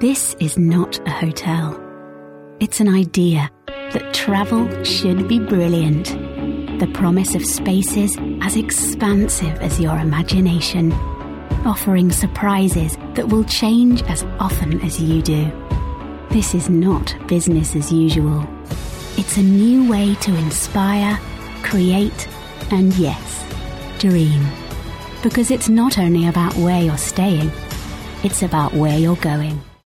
This is not a hotel. It's an idea that travel should be brilliant. The promise of spaces as expansive as your imagination, offering surprises that will change as often as you do. This is not business as usual. It's a new way to inspire, create, and yes, dream. Because it's not only about where you're staying, it's about where you're going.